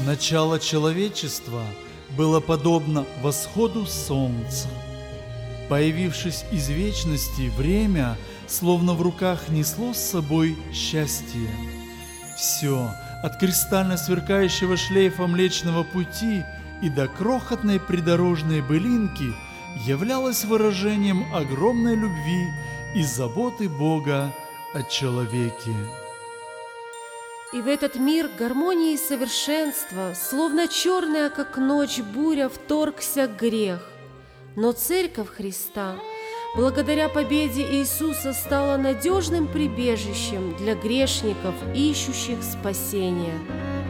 Начало человечества было подобно восходу солнца. Появившись из вечности, время, словно в руках, несло с собой счастье. Все, от кристально сверкающего шлейфа Млечного Пути и до крохотной придорожной былинки, являлось выражением огромной любви и заботы Бога о человеке. И в этот мир гармонии и совершенства, словно черная, как ночь, буря, вторгся грех. Но Церковь Христа, благодаря победе Иисуса, стала надежным прибежищем для грешников, ищущих спасения.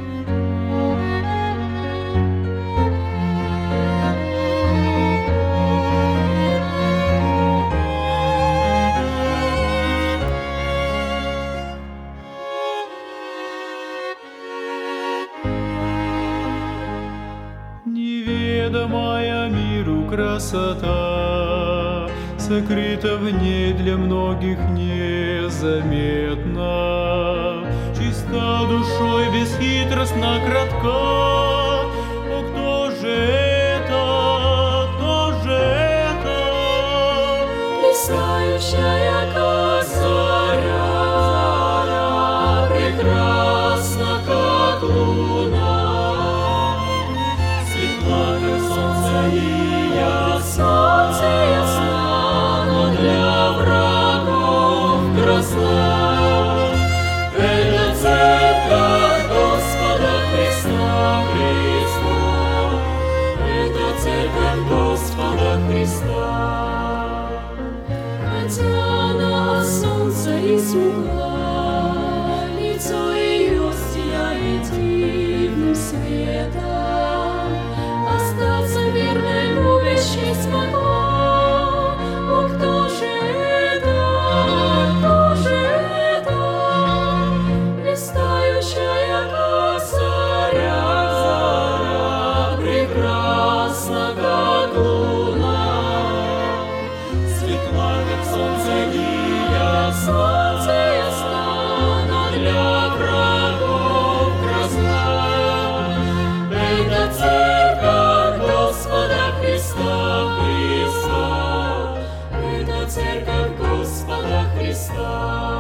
Неведомая миру красота сокрыта в ней, для многих незаметна. Чиста душой, бесхитростна, кратка. О, кто же это? Кто же это? Блистающая, как заря, прекрасна, как луна. Солнце ясна, но для врагов грозна. Это церковь Господа Христа, это церковь Господа Христа. Хотя она солнце и смугла, лицо ее сияет дивным светом. Остаться верной любящей смогла. О, кто же это? Кто же это? Блистающая, как заря, прекрасна, как луна. Светла, как солнце, и ясна, но для врагов грозна. Это церковь Господа Христа, это церковь Господа Христа.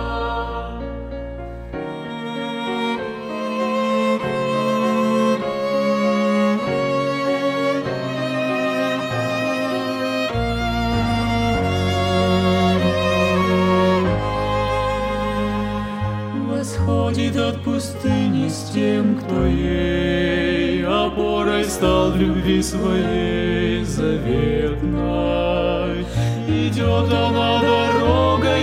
Восходит от пустыни с тем, кто ей опорой стал в любви своей заветной. Идет она дорогой